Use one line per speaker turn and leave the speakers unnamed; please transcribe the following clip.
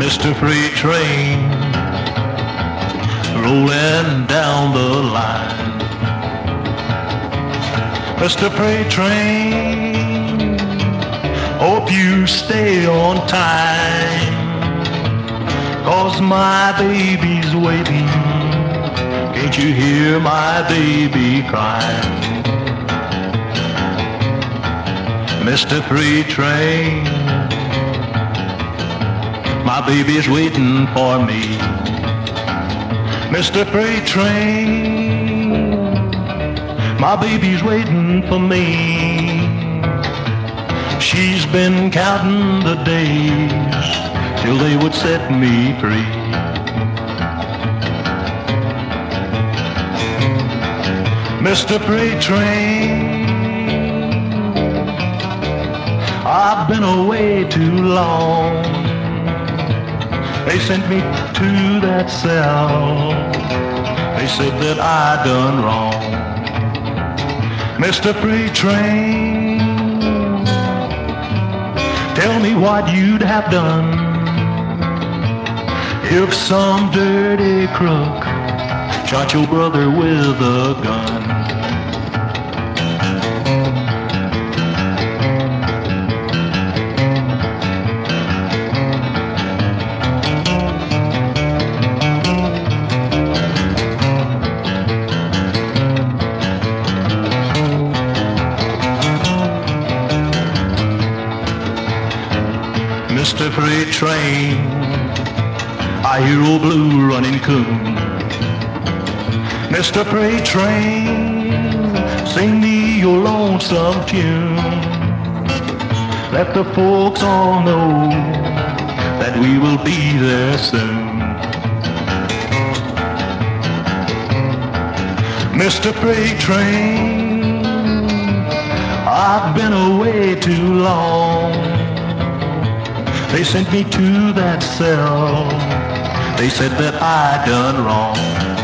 Mr. Freight Train, rolling down the line. Mr. Freight Train, hope you stay on time, 'cause my baby's waiting. Can't you hear my baby crying? Mr. Freight Train, my baby's waiting for me. Mr. Freight Train, my baby's waiting for me. She's been counting the days till they would set me free. Mr. Freight Train, I've been away too long. They sent me to that cell. They said that I done wrong. Mr. Freight Train, tell me what you'd have done if some dirty crook shot your brother with a gun. Mr. Freight Train, I hear old Blue running coon. Mr. Freight Train, sing me your lonesome tune. Let the folks all know that we will be there soon. Mr. Freight Train, I've been away too long. They sent me to that cell. They said that I done wrong.